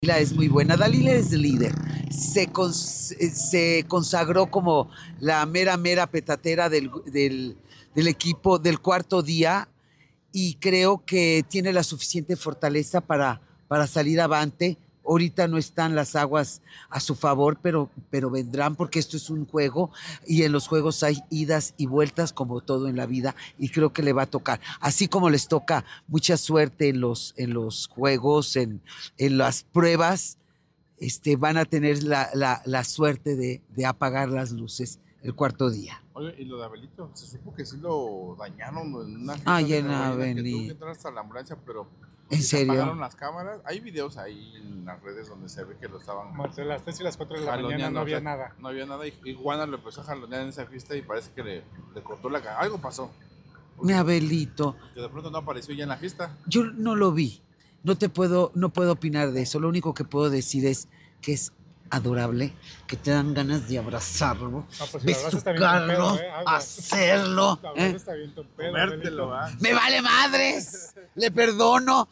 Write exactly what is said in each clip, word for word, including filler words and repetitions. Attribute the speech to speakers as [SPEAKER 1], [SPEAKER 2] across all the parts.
[SPEAKER 1] Dalila es muy buena. Dalila es líder. Se, cons se consagró como la mera, mera petatera del, del, del equipo del cuarto día y creo que tiene la suficiente fortaleza para, para salir avante. Ahorita no están las aguas a su favor, pero, pero vendrán porque esto es un juego y en los juegos hay idas y vueltas como todo en la vida y creo que le va a tocar. Así como les toca mucha suerte en los, en los juegos, en, en las pruebas, este, van a tener la, la, la suerte de, de apagar las luces el cuarto día.
[SPEAKER 2] Oye, y lo de Abelito, se supo que sí lo dañaron en una fiesta
[SPEAKER 1] Ay,
[SPEAKER 2] de
[SPEAKER 1] en
[SPEAKER 2] Hawái, que tuvo que entrar hasta la ambulancia, pero
[SPEAKER 1] ¿en
[SPEAKER 2] se
[SPEAKER 1] serio?
[SPEAKER 2] apagaron las cámaras. Hay videos ahí en las redes donde se ve que lo estaban
[SPEAKER 3] entre las tres y las cuatro de la mañana no había
[SPEAKER 2] o sea,
[SPEAKER 3] nada.
[SPEAKER 2] No había nada y, y Juana lo empezó a jalonear en esa fiesta y parece que le, le cortó la cara. Algo pasó.
[SPEAKER 1] Mi Abelito.
[SPEAKER 2] Que de pronto no apareció ya en la fiesta.
[SPEAKER 1] Yo no lo vi. No te puedo, no puedo opinar de eso. Lo único que puedo decir es que es adorable, que te dan ganas de abrazarlo,
[SPEAKER 3] no, pues si
[SPEAKER 1] besucarlo,
[SPEAKER 3] eh,
[SPEAKER 1] hacerlo, ¿eh?
[SPEAKER 2] Pedo, comértelo, ¿eh?
[SPEAKER 1] ¡Me vale madres! Le perdono.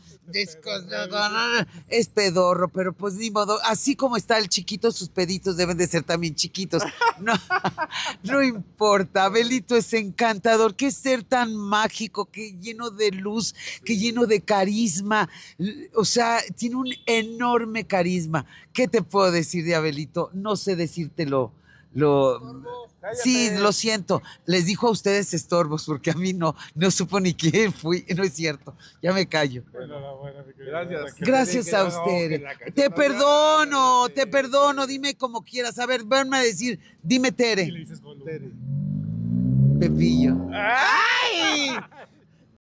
[SPEAKER 1] Es pedorro, pero pues ni modo. Así como está el chiquito, sus peditos deben de ser también chiquitos. No, no importa. Abelito es encantador. Qué ser tan mágico, que lleno de luz, que lleno de carisma. O sea, tiene un enorme carisma. ¿Qué te puedo decir de Abelito? No sé decírtelo. Lo... Sí, lo siento. Les dijo a ustedes estorbos, porque a mí no, no supo ni quién fui. No es cierto. Ya me callo.
[SPEAKER 3] Bueno, bueno,
[SPEAKER 2] gracias.
[SPEAKER 1] Gracias a ustedes. Te perdono, te perdono. Dime como quieras. A ver, venme a decir, dime Tere.
[SPEAKER 3] Y le dices Tere.
[SPEAKER 1] Pepillo. ¡Ay!